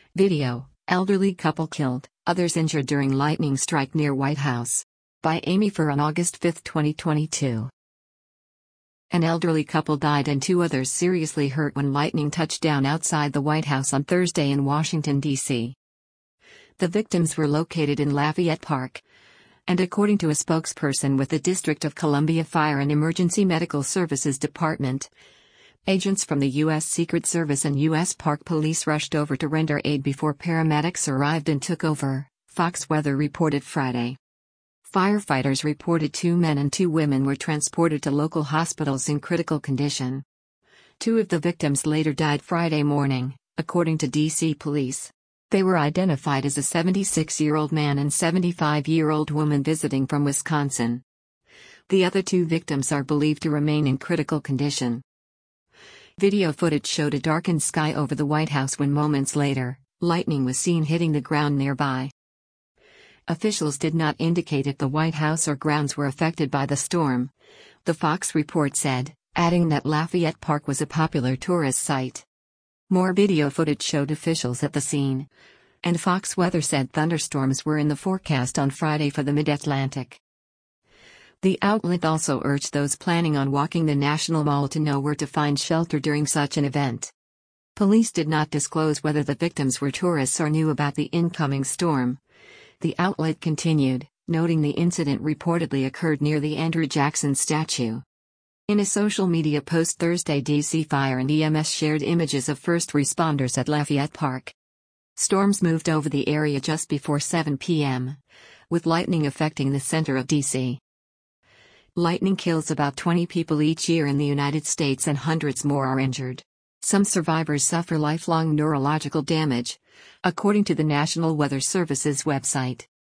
Video: elderly couple killed, others injured during lightning strike near White House. By Amy Furr on August 5, 2022. An elderly couple died and two others seriously hurt when lightning touched down outside the White House on Thursday in Washington, D.C. The victims were located in Lafayette Park. And according to a spokesperson with the District of Columbia Fire and Emergency Medical Services Department, agents from the U.S. Secret Service and U.S. Park Police rushed over to render aid before paramedics arrived and took over, Fox Weather reported Friday. Firefighters reported 2 men and 2 women were transported to local hospitals in critical condition. 2 of the victims later died Friday morning, according to D.C. police. They were identified as a 76-year-old man and 75-year-old woman visiting from Wisconsin. The other 2 victims are believed to remain in critical condition. Video footage showed a darkened sky over the White House when moments later, lightning was seen hitting the ground nearby. Officials did not indicate if the White House or grounds were affected by the storm, the Fox report said, adding that Lafayette Park was a popular tourist site. More video footage showed officials at the scene. And Fox Weather said thunderstorms were in the forecast on Friday for the Mid-Atlantic. The outlet also urged those planning on walking the National Mall to know where to find shelter during such an event. Police did not disclose whether the victims were tourists or knew about the incoming storm. The outlet continued, noting the incident reportedly occurred near the Andrew Jackson statue. In a social media post Thursday, D.C. Fire and EMS shared images of first responders at Lafayette Park. Storms moved over the area just before 7 p.m., with lightning affecting the center of D.C. Lightning kills about 20 people each year in the United States and hundreds more are injured. Some survivors suffer lifelong neurological damage, according to the National Weather Service's website.